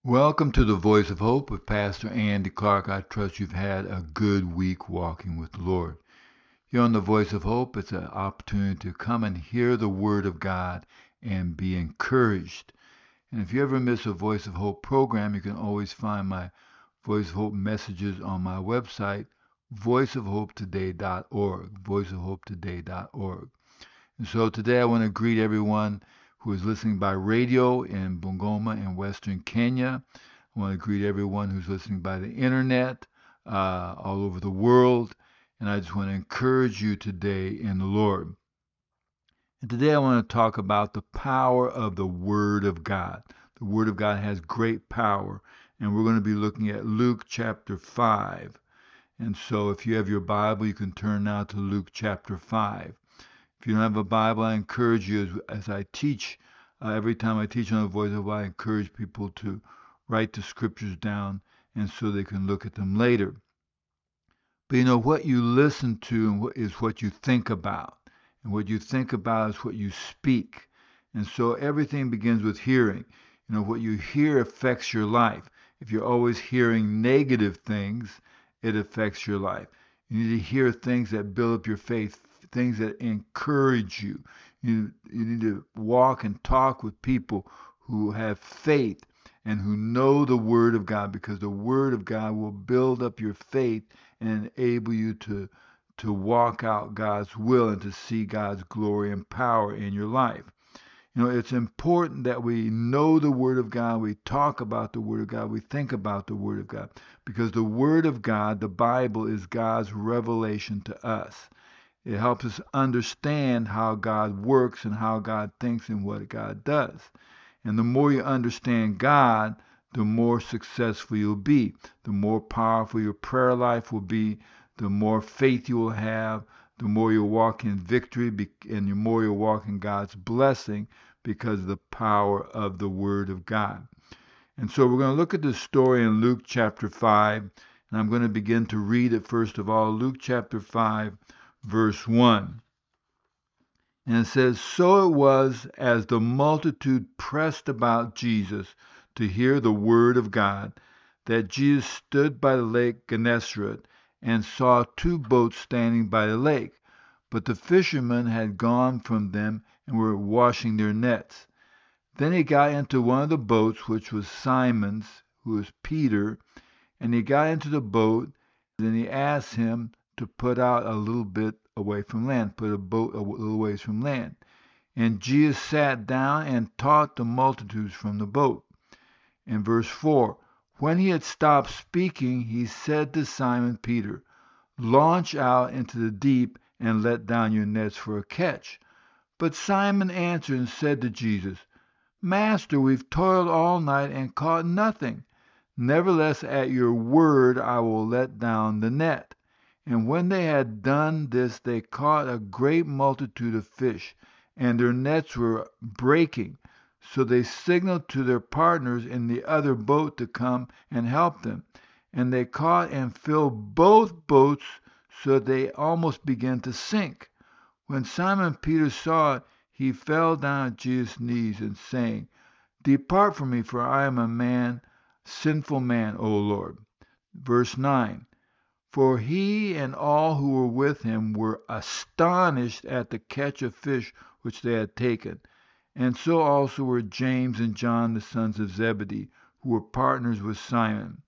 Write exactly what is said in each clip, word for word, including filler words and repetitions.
Welcome to the Voice of Hope with Pastor Andy Clark. I trust you've had a good week walking with the Lord. Here on the Voice of Hope, it's an opportunity to come and hear the Word of God and be encouraged. And if you ever miss a Voice of Hope program, you can always find my Voice of Hope messages on my website, voice of hope today dot org, voice of hope today dot org. And so today I want to greet everyone who is listening by radio in Bungoma in Western Kenya. I want to greet everyone who's listening by the internet uh, all over the world. And I just want to encourage you today in the Lord. And today I want to talk about the power of the Word of God. The Word of God has great power. And we're going to be looking at Luke chapter five. And so if you have your Bible, you can turn now to Luke chapter five. If you don't have a Bible, I encourage you as, as I teach, uh, every time I teach on the Voice of God, I encourage people to write the scriptures down and so they can look at them later. But you know, what you listen to is what you think about. And what you think about is what you speak. And so everything begins with hearing. You know, what you hear affects your life. If you're always hearing negative things, it affects your life. You need to hear things that build up your faith, things that encourage you. You, you need to walk and talk with people who have faith and who know the Word of God, because the Word of God will build up your faith and enable you to, to walk out God's will and to see God's glory and power in your life. You know, it's important that we know the Word of God, we talk about the Word of God, we think about the Word of God, because the Word of God, the Bible, is God's revelation to us. It helps us understand how God works and how God thinks and what God does. And the more you understand God, the more successful you'll be, the more powerful your prayer life will be, the more faith you will have, the more you'll walk in victory, and the more you'll walk in God's blessing because of the power of the Word of God. And so we're going to look at this story in Luke chapter five, and I'm going to begin to read it first of all. Luke chapter five, verse one. And it says, "So it was, as the multitude pressed about Jesus to hear the word of God, that Jesus stood by the lake Gennesaret and saw two boats standing by the lake. But the fishermen had gone from them and were washing their nets. Then he got into one of the boats, which was Simon's, who was Peter, and he got into the boat. Then he asked him to put out a little bit away from land, put a boat a little ways from land. And Jesus sat down and taught the multitudes from the boat." In verse four, "When he had stopped speaking, he said to Simon Peter, 'Launch out into the deep and let down your nets for a catch.' But Simon answered and said to Jesus, 'Master, we've toiled all night and caught nothing. Nevertheless, at your word I will let down the net.' And when they had done this, they caught a great multitude of fish, and their nets were breaking. So they signaled to their partners in the other boat to come and help them. And they caught and filled both boats so that they almost began to sink. When Simon Peter saw it, he fell down at Jesus' knees and saying, 'Depart from me, for I am a man, sinful man, O Lord.'" Verse nine, "For he and all who were with him were astonished at the catch of fish which they had taken. And so also were James and John, the sons of Zebedee, who were partners with Simon.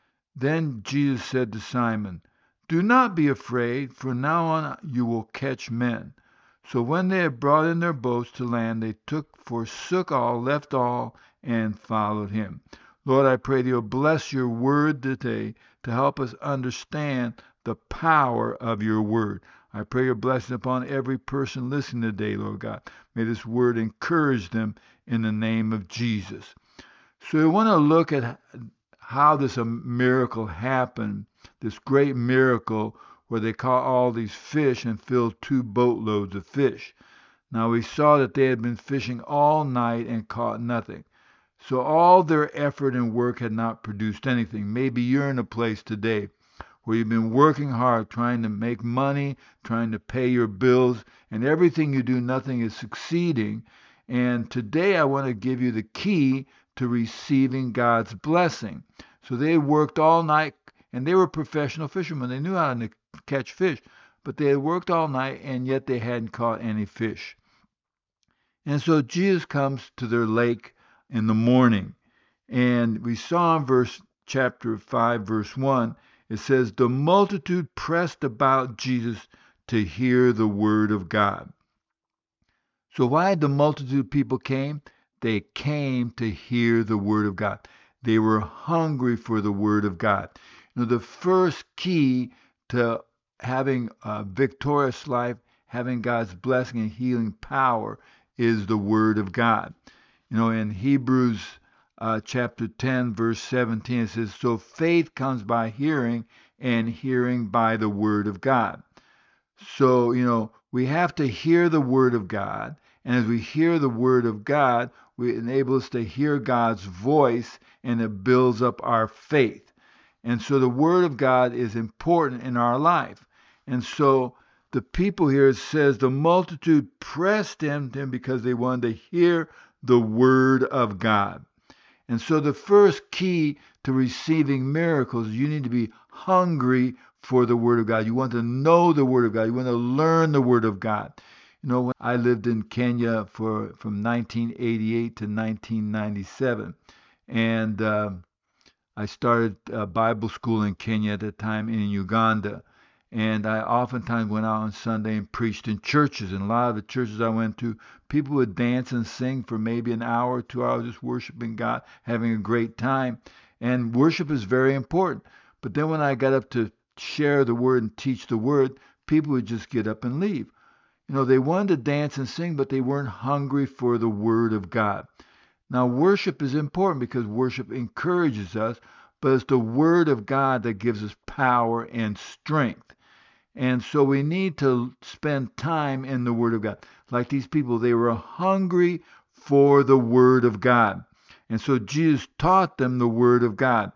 Then Jesus said to Simon, 'Do not be afraid, from now on you will catch men.' So when they had brought in their boats to land, they took, forsook all, left all, and followed him." Lord, I pray that you'll bless your word today to help us understand the power of your word. I pray your blessing upon every person listening today, Lord God. May this word encourage them in the name of Jesus. So we want to look at how this miracle happened, this great miracle where they caught all these fish and filled two boatloads of fish. Now we saw that they had been fishing all night and caught nothing. So all their effort and work had not produced anything. Maybe you're in a place today where you've been working hard, trying to make money, trying to pay your bills, and everything you do, nothing is succeeding. And today I want to give you the key to receiving God's blessing. So they worked all night, and they were professional fishermen. They knew how to catch fish, but they had worked all night, and yet they hadn't caught any fish. And so Jesus comes to their lake in the morning. And we saw in verse chapter five, verse one, it says, the multitude pressed about Jesus to hear the word of God. So why did the multitude of people came? They came to hear the word of God. They were hungry for the word of God. You know, the first key to having a victorious life, having God's blessing and healing power, is the word of God. You know, in Hebrews uh, chapter ten, verse seventeen, it says, so faith comes by hearing, and hearing by the word of God. So, you know, we have to hear the word of God, and as we hear the word of God, we enable us to hear God's voice, and it builds up our faith. And so the word of God is important in our life. And so the people here, it says, the multitude pressed him, him because they wanted to hear the word of God. And so the first key to receiving miracles, you need to be hungry for the word of God. You want to know the word of God. You want to learn the word of God. You know, when I lived in Kenya for from nineteen eighty-eight to nineteen ninety-seven, and uh, I started uh, Bible school in Kenya at the time, in Uganda. And I oftentimes went out on Sunday and preached in churches. And a lot of the churches I went to, people would dance and sing for maybe an hour or two hours, just worshiping God, having a great time. And worship is very important. But then when I got up to share the word and teach the word, people would just get up and leave. You know, they wanted to dance and sing, but they weren't hungry for the word of God. Now, worship is important because worship encourages us, but it's the word of God that gives us power and strength. And so we need to spend time in the word of God. Like these people, they were hungry for the word of God. And so Jesus taught them the word of God.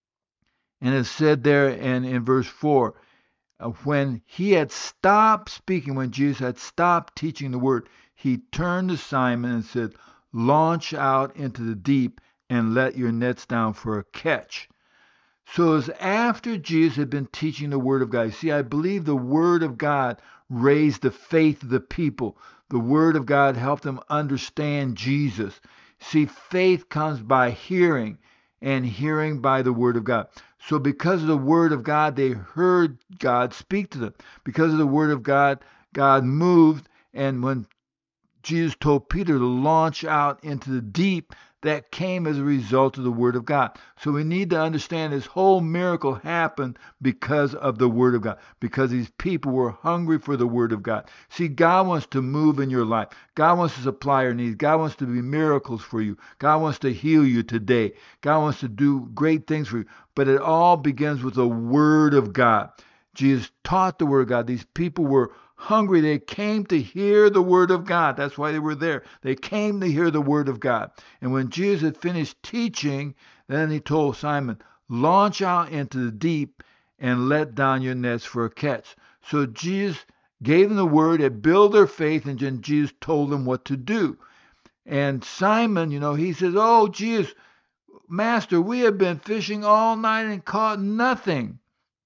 And it said there in, in verse four, uh, when he had stopped speaking, when Jesus had stopped teaching the word, he turned to Simon and said, launch out into the deep and let your nets down for a catch. So it was after Jesus had been teaching the word of God. You see, I believe the word of God raised the faith of the people. The word of God helped them understand Jesus. See, faith comes by hearing, and hearing by the word of God. So because of the word of God, they heard God speak to them. Because of the word of God, God moved, and when Jesus told Peter to launch out into the deep, that came as a result of the word of God. So we need to understand this whole miracle happened because of the word of God, because these people were hungry for the word of God. See, God wants to move in your life. God wants to supply your needs. God wants to be miracles for you. God wants to heal you today. God wants to do great things for you. But it all begins with the word of God. Jesus taught the word of God. These people were hungry. They came to hear the word of God. That's why they were there. They came to hear the word of God. And when Jesus had finished teaching, then he told Simon, launch out into the deep and let down your nets for a catch. So Jesus gave them the word, it built their faith, and then Jesus told them what to do. And Simon, you know, he says, oh, Jesus, Master, we have been fishing all night and caught nothing.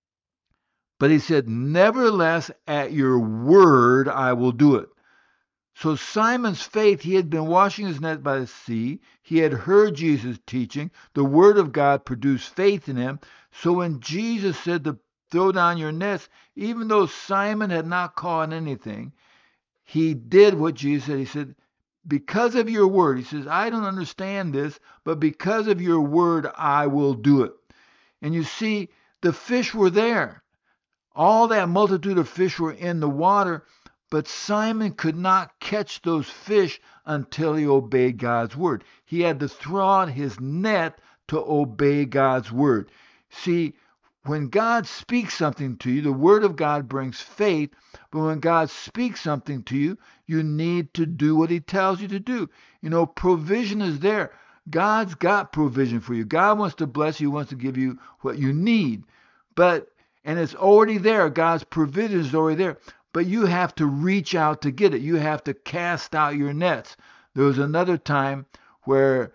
But he said, nevertheless, at your word, I will do it. So Simon's faith, he had been washing his net by the sea. He had heard Jesus teaching. The word of God produced faith in him. So when Jesus said to throw down your nets, even though Simon had not caught anything, he did what Jesus said. He said, because of your word, he says, I don't understand this, but because of your word, I will do it. And you see, the fish were there. All that multitude of fish were in the water, but Simon could not catch those fish until he obeyed God's word. He had to throw out his net to obey God's word. See, when God speaks something to you, the word of God brings faith, but when God speaks something to you, you need to do what he tells you to do. You know, provision is there. God's got provision for you. God wants to bless you, wants to give you what you need. But And it's already there. God's provision is already there. But you have to reach out to get it. You have to cast out your nets. There was another time where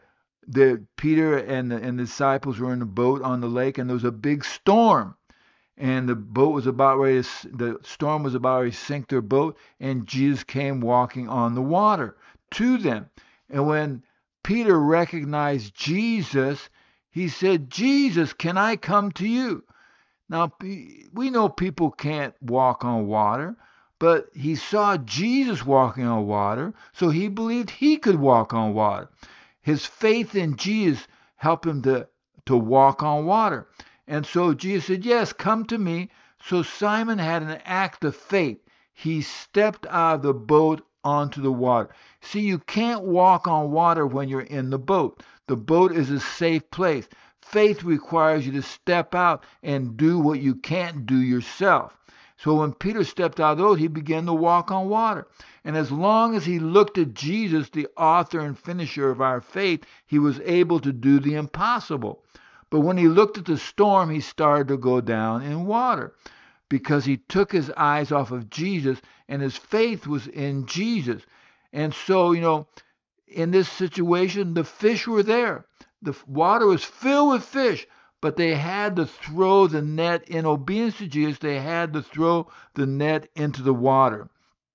the Peter and the, and the disciples were in the boat on the lake, and there was a big storm, and the boat was about ready to, the storm was about ready to sink their boat, and Jesus came walking on the water to them. And when Peter recognized Jesus, he said, "Jesus, can I come to you?" Now, we know people can't walk on water, but he saw Jesus walking on water, so he believed he could walk on water. His faith in Jesus helped him to, to walk on water. And so Jesus said, "Yes, come to me." So Simon had an act of faith. He stepped out of the boat onto the water. See, you can't walk on water when you're in the boat. The boat is a safe place. Faith requires you to step out and do what you can't do yourself. So when Peter stepped out of the boat, he began to walk on water. And as long as he looked at Jesus, the author and finisher of our faith, he was able to do the impossible. But when he looked at the storm, he started to go down in water because he took his eyes off of Jesus and his faith was in Jesus. And so, you know, in this situation, the fish were there. The water was filled with fish, but they had to throw the net in obedience to Jesus. They had to throw the net into the water.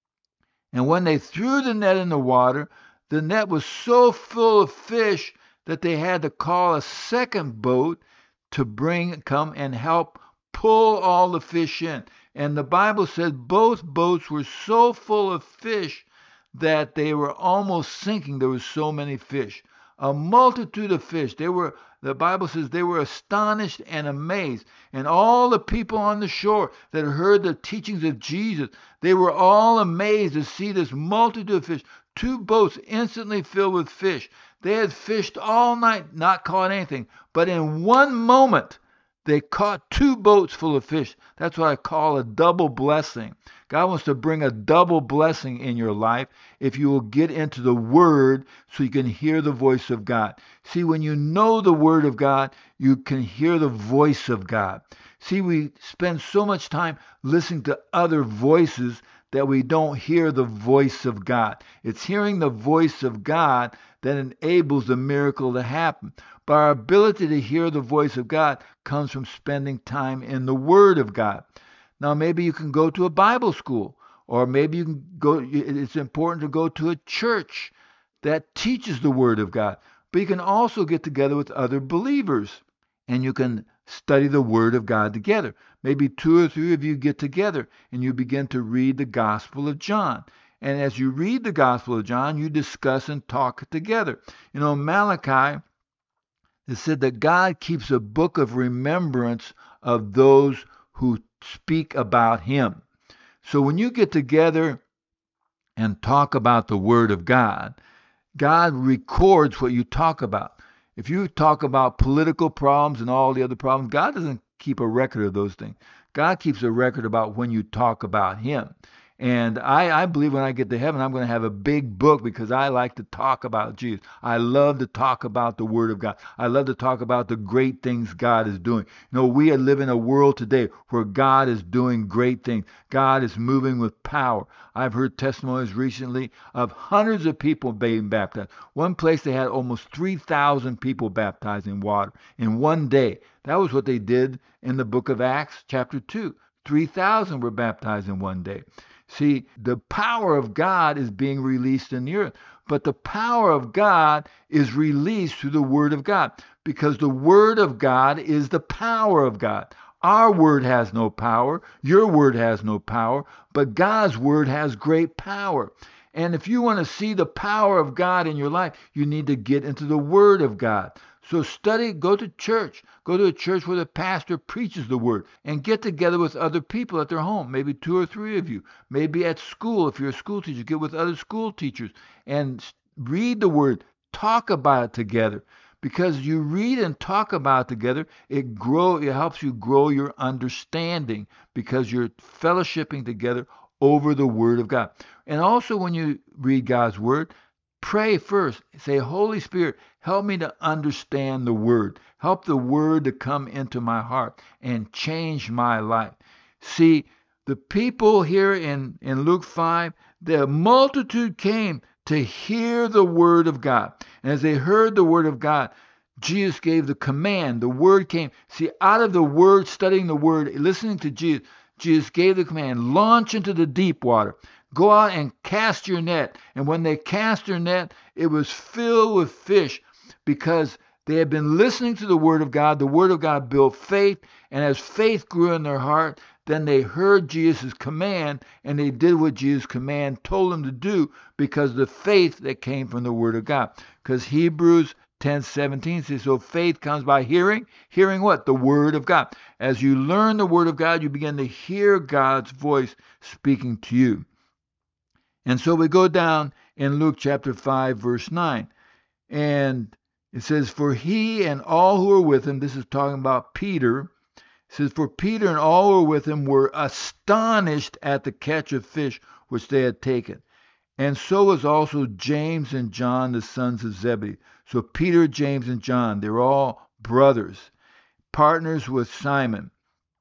And when they threw the net in the water, the net was so full of fish that they had to call a second boat to bring, come and help pull all the fish in. And the Bible says both boats were so full of fish that they were almost sinking. There were so many fish. A multitude of fish. They were, the Bible says they were astonished and amazed. And all the people on the shore that heard the teachings of Jesus, they were all amazed to see this multitude of fish. Two boats instantly filled with fish. They had fished all night, not caught anything. But in one moment, they caught two boats full of fish. That's what I call a double blessing. God wants to bring a double blessing in your life if you will get into the Word so you can hear the voice of God. See, when you know the Word of God, you can hear the voice of God. See, we spend so much time listening to other voices that we don't hear the voice of God. It's hearing the voice of God that enables the miracle to happen. But our ability to hear the voice of God comes from spending time in the Word of God. Now, maybe you can go to a Bible school, or maybe you can go, it's important to go to a church that teaches the Word of God. But you can also get together with other believers, and you can study the Word of God together. Maybe two or three of you get together, and you begin to read the Gospel of John. And as you read the Gospel of John, you discuss and talk together. You know, Malachi, it said that God keeps a book of remembrance of those who speak about him. So when you get together and talk about the Word of God, God records what you talk about. If you talk about political problems and all the other problems, God doesn't keep a record of those things. God keeps a record about when you talk about him. And I, I believe when I get to heaven, I'm going to have a big book because I like to talk about Jesus. I love to talk about the Word of God. I love to talk about the great things God is doing. You know, we are living in a world today where God is doing great things. God is moving with power. I've heard testimonies recently of hundreds of people being baptized. One place they had almost three thousand people baptized in water in one day. That was what they did in the book of Acts chapter two. three thousand were baptized in one day. See, the power of God is being released in the earth. But the power of God is released through the Word of God, because the Word of God is the power of God. Our word has no power. Your word has no power. But God's word has great power. And if you want to see the power of God in your life, you need to get into the Word of God. So study, go to church. Go to a church where the pastor preaches the Word, and get together with other people at their home, maybe two or three of you. Maybe at school, if you're a school teacher, get with other school teachers and read the Word. Talk about it together. Because you read and talk about it together, it grow, it helps you grow your understanding because you're fellowshipping together over the Word of God. And also when you read God's Word, pray first. Say, Holy Spirit, help me to understand the Word. Help the Word to come into my heart and change my life. See, the people here in, in Luke five, the multitude came to hear the Word of God. And as they heard the word of God, Jesus gave the command. The word came. See, out of the word, studying the word, listening to Jesus, Jesus gave the command, launch into the deep water. Go out and cast your net. And when they cast their net, it was filled with fish because they had been listening to the word of God. The word of God built faith. And as faith grew in their heart, then they heard Jesus' command and they did what Jesus' command told them to do because of the faith that came from the word of God. Because Hebrews ten seventeen says, so faith comes by hearing. Hearing what? The word of God. As you learn the word of God, you begin to hear God's voice speaking to you. And so we go down in Luke chapter five, verse nine. And it says, for he and all who were with him, this is talking about Peter. It says, for Peter and all who were with him were astonished at the catch of fish which they had taken. And so was also James and John, the sons of Zebedee. So Peter, James, and John, they were all brothers, partners with Simon.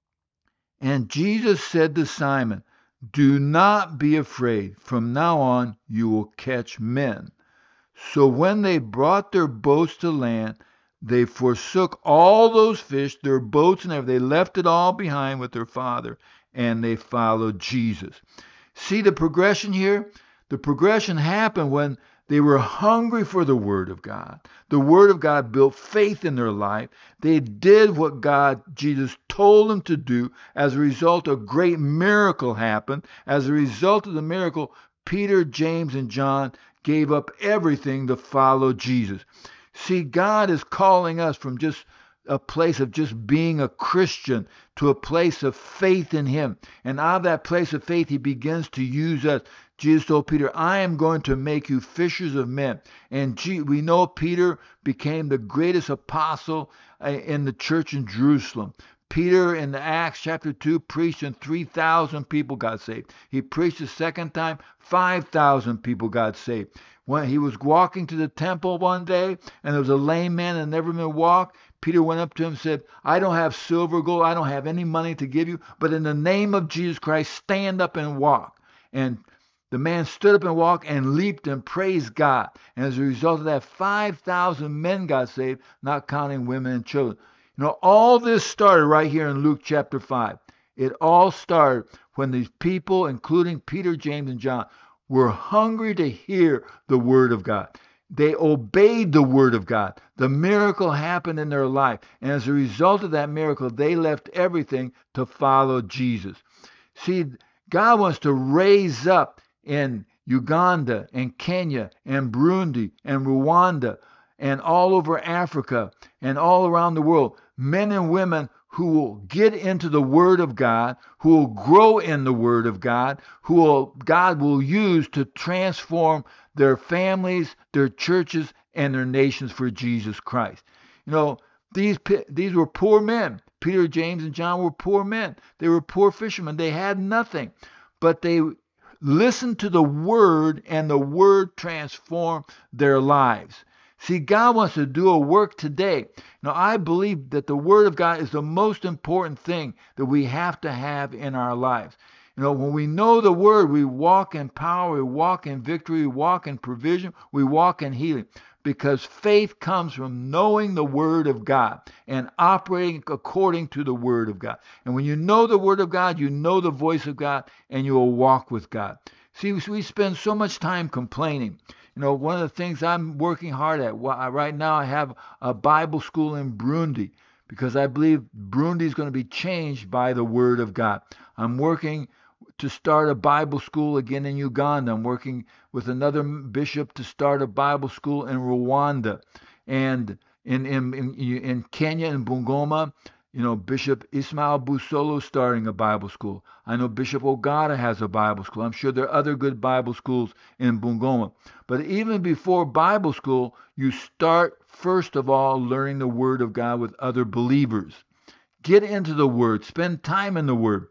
And Jesus said to Simon, do not be afraid. From now on you will catch men. So when they brought their boats to land, they forsook all those fish, their boats and everything. They left it all behind with their father, and they followed Jesus. See the progression here? The progression happened when they were hungry for the Word of God. The Word of God built faith in their life. They did what God, Jesus, told them to do. As a result, a great miracle happened. As a result of the miracle, Peter, James, and John gave up everything to follow Jesus. See, God is calling us from just a place of just being a Christian to a place of faith in Him. And out of that place of faith, He begins to use us. Jesus told Peter, I am going to make you fishers of men. And we know Peter became the greatest apostle in the church in Jerusalem. Peter in Acts chapter two preached and three thousand people got saved. He preached the second time, five thousand people got saved. When he was walking to the temple one day and there was a lame man that never been walked, Peter went up to him and said, I don't have silver, gold, I don't have any money to give you, but in the name of Jesus Christ, stand up and walk. And the man stood up and walked and leaped and praised God. And as a result of that, five thousand men got saved, not counting women and children. You know, all this started right here in Luke chapter five. It all started when these people, including Peter, James, and John, were hungry to hear the Word of God. They obeyed the Word of God. The miracle happened in their life. And as a result of that miracle, they left everything to follow Jesus. See, God wants to raise up in Uganda and Kenya and Burundi and Rwanda and all over Africa and all around the world, men and women who will get into the Word of God, who will grow in the Word of God, who will, God will use to transform their families, their churches, and their nations for Jesus Christ. You know, these, these were poor men. Peter, James, and John were poor men. They were poor fishermen. They had nothing. But they listened to the Word, and the Word transformed their lives. See, God wants to do a work today. Now, I believe that the Word of God is the most important thing that we have to have in our lives. You know, when we know the Word, we walk in power, we walk in victory, we walk in provision, we walk in healing. Because faith comes from knowing the Word of God and operating according to the Word of God. And when you know the Word of God, you know the voice of God, and you will walk with God. See, we spend so much time complaining. You know, one of the things I'm working hard at right now, I have a Bible school in Burundi because I believe Burundi is going to be changed by the Word of God. I'm working to start a Bible school again in Uganda. I'm working with another bishop to start a Bible school in Rwanda. And in, in, in, in Kenya, in Bungoma, you know, Bishop Ismail Busolo starting a Bible school. I know Bishop Ogata has a Bible school. I'm sure there are other good Bible schools in Bungoma. But even before Bible school, you start, first of all, learning the Word of God with other believers. Get into the Word. Spend time in the Word.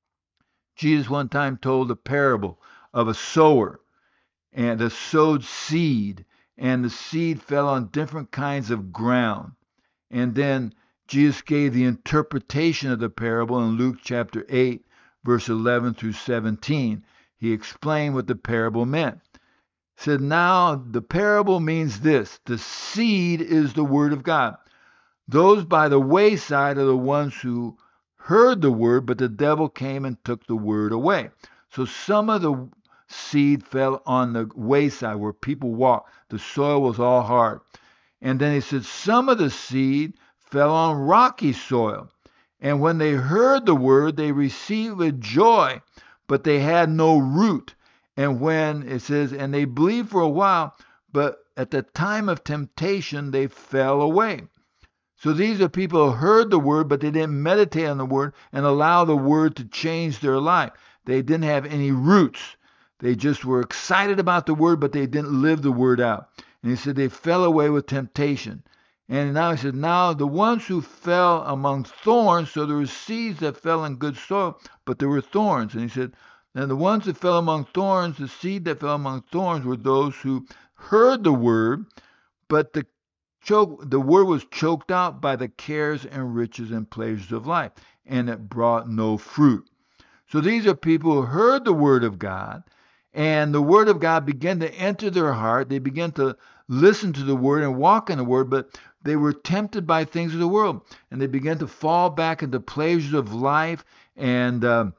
Jesus one time told a parable of a sower and a sowed seed, and the seed fell on different kinds of ground. And then Jesus gave the interpretation of the parable in Luke chapter eight, verse eleven through seventeen. He explained what the parable meant. Said, now the parable means this: the seed is the word of God. Those by the wayside are the ones who heard the word, but the devil came and took the word away. So some of the seed fell on the wayside where people walk. The soil was all hard. And then he said, some of the seed fell on rocky soil. And when they heard the word, they received with joy, but they had no root. And when it says, and they believed for a while, but at the time of temptation, they fell away. So these are people who heard the word, but they didn't meditate on the word and allow the word to change their life. They didn't have any roots. They just were excited about the word, but they didn't live the word out. And he said they fell away with temptation. And now he said, now the ones who fell among thorns, so there were seeds that fell in good soil, but there were thorns. And he said, and the ones that fell among thorns, the seed that fell among thorns were those who heard the word, but the choke, the word was choked out by the cares and riches and pleasures of life, and it brought no fruit. So these are people who heard the word of God, and the word of God began to enter their heart. They began to listen to the word and walk in the word, but they were tempted by things of the world, and they began to fall back into pleasures of life and um,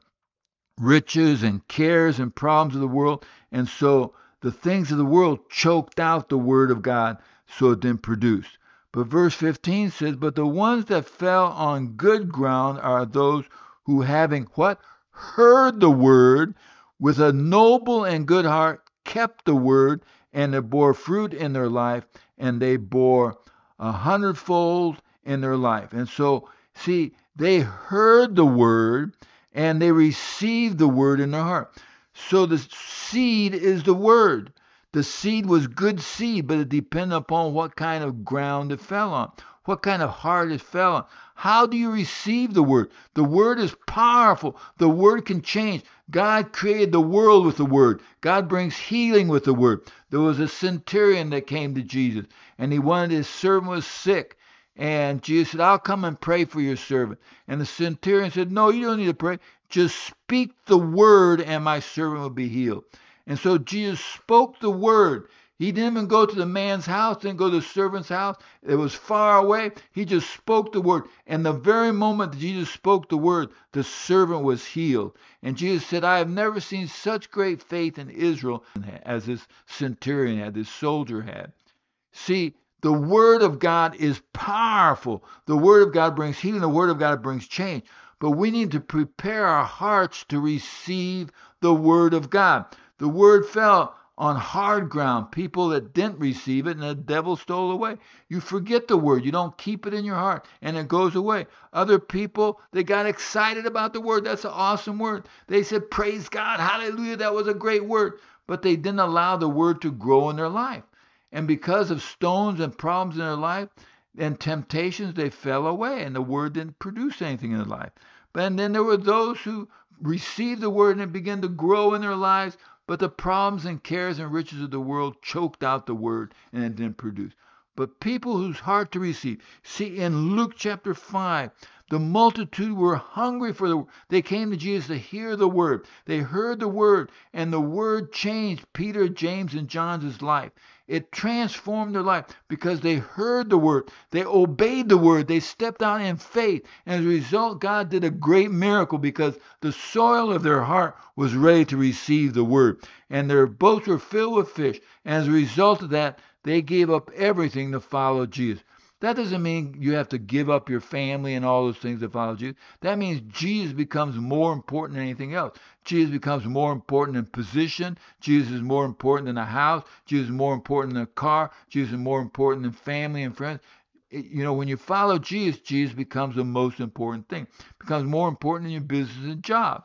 riches and cares and problems of the world. And so the things of the world choked out the word of God, so it didn't produce. But verse fifteen says, but the ones that fell on good ground are those who, having what? Heard the word with a noble and good heart, kept the word, and it bore fruit in their life, and they bore a hundredfold in their life. And so, see, they heard the word, and they received the word in their heart. So the seed is the word. The seed was good seed, but it depended upon what kind of ground it fell on, what kind of heart it fell on. How do you receive the word? The word is powerful. The word can change. God created the world with the word. God brings healing with the word. There was a centurion that came to Jesus, and he wanted his servant was sick. And Jesus said, I'll come and pray for your servant. And the centurion said, no, you don't need to pray. Just speak the word, and my servant will be healed. And so Jesus spoke the word. He didn't even go to the man's house, didn't go to the servant's house. It was far away. He just spoke the word. And the very moment that Jesus spoke the word, the servant was healed. And Jesus said, I have never seen such great faith in Israel as this centurion had, this soldier had. See, the word of God is powerful. The word of God brings healing. The word of God brings change. But we need to prepare our hearts to receive the word of God. The word fell on hard ground, people that didn't receive it, and the devil stole away. You forget the word. You don't keep it in your heart, and it goes away. Other people, they got excited about the word. That's an awesome word. They said, praise God, hallelujah, that was a great word. But they didn't allow the word to grow in their life. And because of stones and problems in their life and temptations, they fell away, and the word didn't produce anything in their life. And then there were those who received the word and it began to grow in their lives, but the problems and cares and riches of the world choked out the word and it didn't produce. But people whose heart to receive. See, in Luke chapter five, the multitude were hungry for the word. They came to Jesus to hear the word. They heard the word, and the word changed Peter, James, and John's life. It transformed their life because they heard the word. They obeyed the word. They stepped out in faith. And as a result, God did a great miracle because the soil of their heart was ready to receive the word. And their boats were filled with fish. And as a result of that, they gave up everything to follow Jesus. That doesn't mean you have to give up your family and all those things to follow Jesus. That means Jesus becomes more important than anything else. Jesus becomes more important in position. Jesus is more important than a house. Jesus is more important than a car. Jesus is more important than family and friends. It, you know, when you follow Jesus, Jesus becomes the most important thing. It becomes more important than your business and job.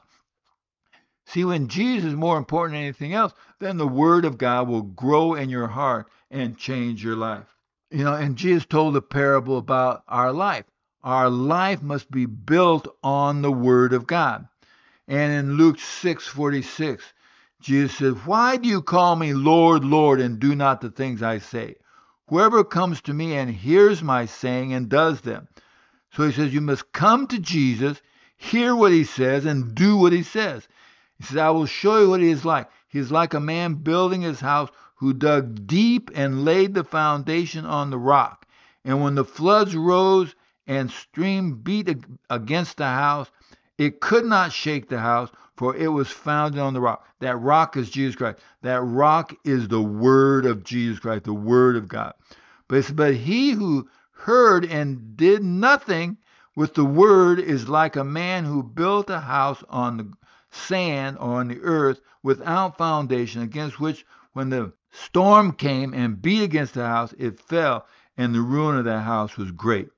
See, when Jesus is more important than anything else, then the word of God will grow in your heart and change your life. You know, and Jesus told a parable about our life. Our life must be built on the word of God. And in Luke six forty-six, Jesus said, why do you call me Lord, Lord, and do not the things I say? Whoever comes to me and hears my saying and does them. So he says, you must come to Jesus, hear what he says, and do what he says. He says, I will show you what he is like. He is like a man building his house who dug deep and laid the foundation on the rock. And when the floods rose and stream beat against the house, it could not shake the house, for it was founded on the rock. That rock is Jesus Christ. That rock is the word of Jesus Christ, the word of God. But, it's, but he who heard and did nothing with the word is like a man who built a house on the sand or on the earth without foundation, against which when the storm came and beat against the house, it fell, and the ruin of that house was great.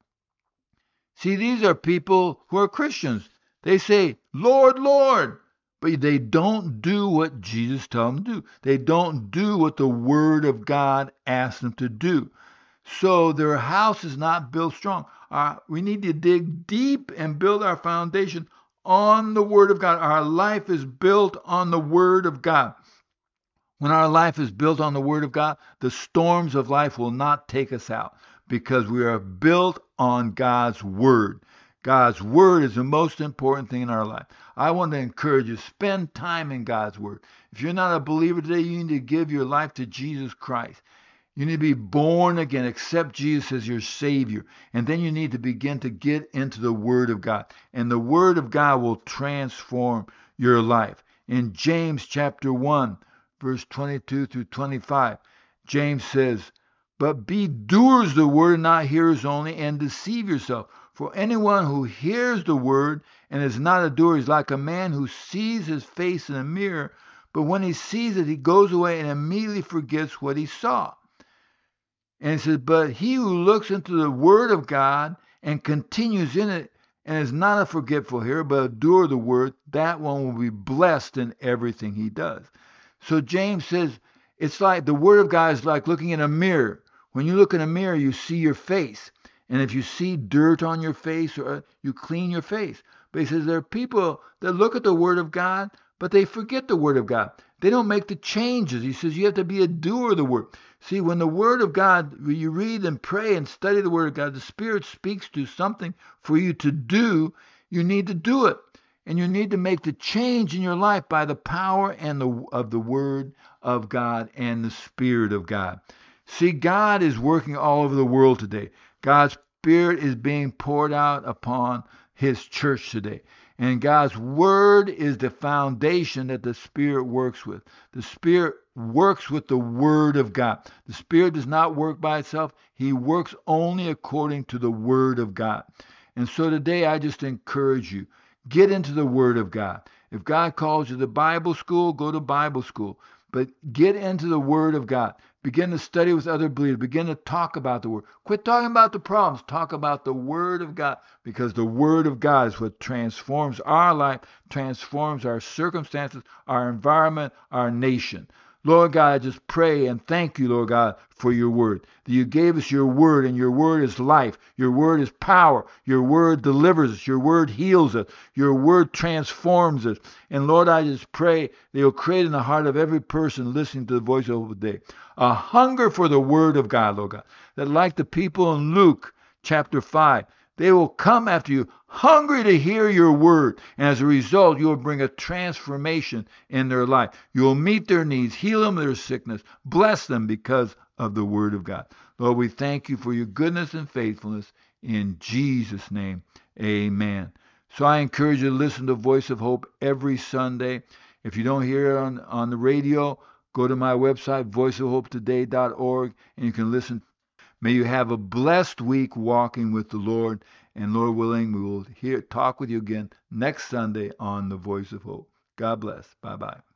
See, these are people who are Christians. They say, Lord, Lord, but they don't do what Jesus told them to do. They don't do what the Word of God asked them to do. So their house is not built strong. Uh, we need to dig deep and build our foundation on the Word of God. Our life is built on the Word of God. When our life is built on the Word of God, the storms of life will not take us out because we are built on God's Word. God's Word is the most important thing in our life. I want to encourage you, spend time in God's Word. If you're not a believer today, you need to give your life to Jesus Christ. You need to be born again, accept Jesus as your Savior. And then you need to begin to get into the Word of God. And the Word of God will transform your life. In James chapter one, verse twenty-two through twenty-five, James says, but be doers of the word and not hearers only, and deceive yourself. For anyone who hears the word and is not a doer is like a man who sees his face in a mirror, but when he sees it, he goes away and immediately forgets what he saw. And it says, but he who looks into the word of God and continues in it, and is not a forgetful hearer, but a doer of the word, that one will be blessed in everything he does. So James says, it's like the word of God is like looking in a mirror. When you look in a mirror, you see your face. And if you see dirt on your face, or you clean your face. But he says there are people that look at the word of God, but they forget the word of God. They don't make the changes. He says you have to be a doer of the word. See, when the word of God, when you read and pray and study the word of God, the Spirit speaks to something for you to do. You need to do it. And you need to make the change in your life by the power and the of the word of God and the Spirit of God. See, God is working all over the world today. God's Spirit is being poured out upon His church today. And God's Word is the foundation that the Spirit works with. The Spirit works with the Word of God. The Spirit does not work by itself. He works only according to the Word of God. And so today I just encourage you, get into the Word of God. If God calls you to Bible school, go to Bible school. But get into the Word of God. Begin to study with other believers. Begin to talk about the Word. Quit talking about the problems. Talk about the Word of God, because the Word of God is what transforms our life, transforms our circumstances, our environment, our nation. Lord God, I just pray and thank you, Lord God, for your word. That you gave us your word, and your word is life. Your word is power. Your word delivers us. Your word heals us. Your word transforms us. And Lord, I just pray that you'll create in the heart of every person listening to the voice of the day a hunger for the word of God, Lord God. That like the people in Luke chapter five, they will come after you hungry to hear your word. And as a result, you will bring a transformation in their life. You will meet their needs, heal them their sickness, bless them because of the word of God. Lord, we thank you for your goodness and faithfulness. In Jesus' name, amen. So I encourage you to listen to Voice of Hope every Sunday. If you don't hear it on, on the radio, go to my website, voice of hope today dot org, and you can listen. May you have a blessed week walking with the Lord. And Lord willing, we will hear talk with you again next Sunday on the Voice of Hope. God bless. Bye-bye.